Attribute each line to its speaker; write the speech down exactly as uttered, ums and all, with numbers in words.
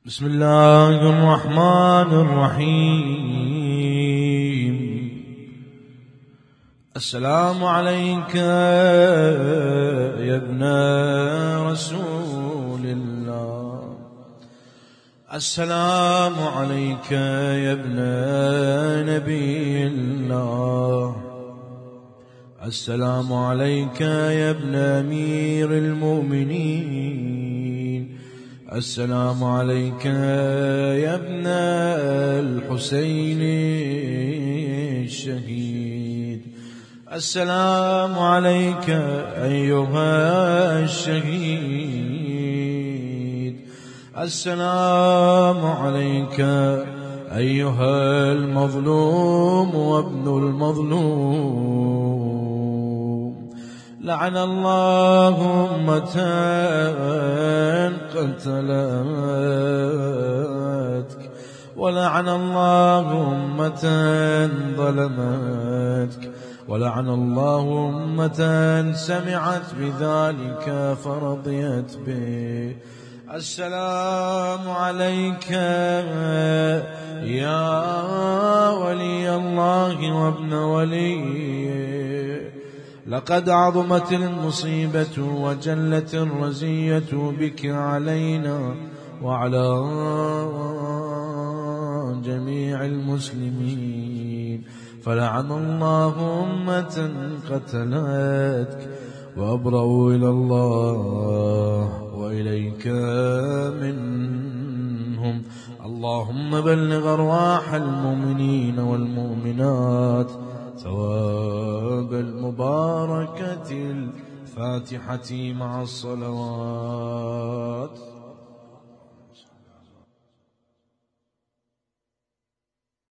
Speaker 1: بسم الله الرحمن الرحيم. السلام عليك يا ابن رسول الله، السلام عليك يا ابن نبي الله، السلام عليك يا ابن أمير المؤمنين، السلام عليك يا ابن الحسين الشهيد، السلام عليك أيها الشهيد، السلام عليك أيها المظلوم وابن المظلوم. لعن الله أمة قتلتك، ولعن الله أمة ظلمتك، ولعن الله أمة سمعت بذلك فرضيت به. السلام عليك يا ولي الله وابن وليه، لقد عظمت المصيبة وجلت الرزية بك علينا وعلى جميع المسلمين، فلعن الله أمة قتلتك، وأبرأوا إلى الله وإليك منهم. اللهم بلغ أرواح المؤمنين والمؤمنات ثواب المباركة الفاتحة مع الصلوات.